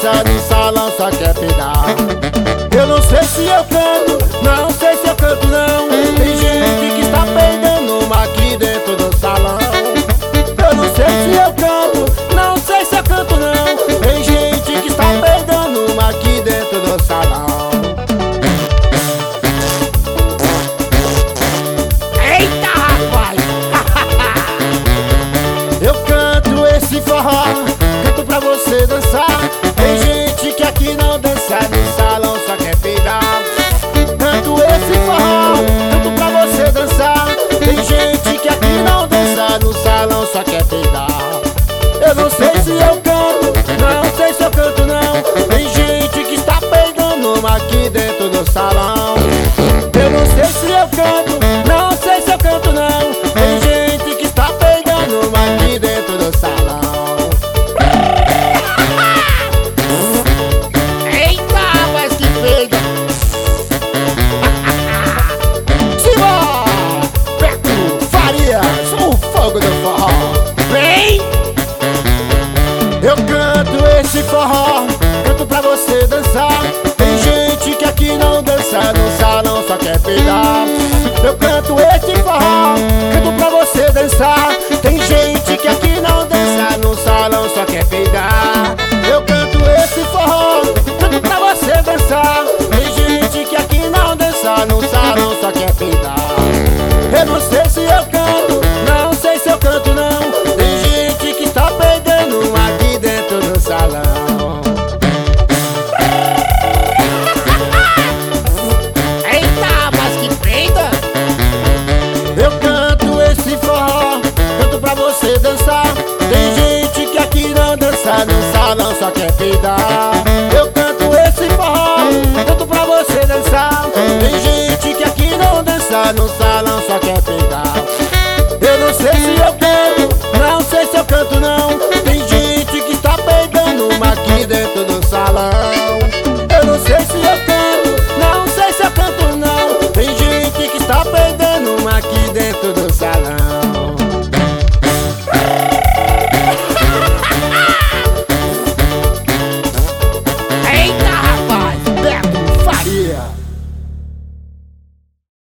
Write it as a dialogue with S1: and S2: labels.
S1: dança no salão, só quer peidar. Eu não sei se eu canto, não sei se eu canto não. Tem gente que está peidando uma aqui dentro do salão. Eu não sei se eu canto, não sei se eu canto não. Tem gente que está peidando uma aqui dentro do salão.
S2: Eita, rapaz!
S1: Eu canto esse forró, canto pra você dançar. Tem gente que aqui não dança no salão, só quer peidar. Canto esse forró, canto pra você dançar. Tem gente que aqui não dança no salão, só quer peidar. Eu não sei se eu canto, não sei se eu canto não. Tem gente que está peidando aqui dentro do salão. Eu não sei se eu canto, não sei se eu canto não. Tem gente que está peidando aqui dentro do salão.
S2: Eita, rapaz, que peido!
S1: Simbora! Beto Farias, o fogo do forró.
S2: Vem!
S1: Eu canto esse forró, canto pra você dançar. Tem gente que aqui não dança no salão, só quer peidar. Eu canto esse forró, canto pra você dançar. Tem gente que aqui não dança no salão, só quer peidar. Eu canto esse forró, canto pra você dançar. Tem gente que aqui não dança no salão, só quer peidar. Eu não sei se eu canto, não sei se eu canto não. Tem gente que está peidando aqui dentro do salão.
S2: Eita, rapaz, que peida!
S1: Eu canto esse forró, canto pra você dançar. Tem gente que aqui não dança no salão, só quer peidar. Eu canto esse forró, canto pra você dançar. Tem gente que aqui não dança no salão, só quer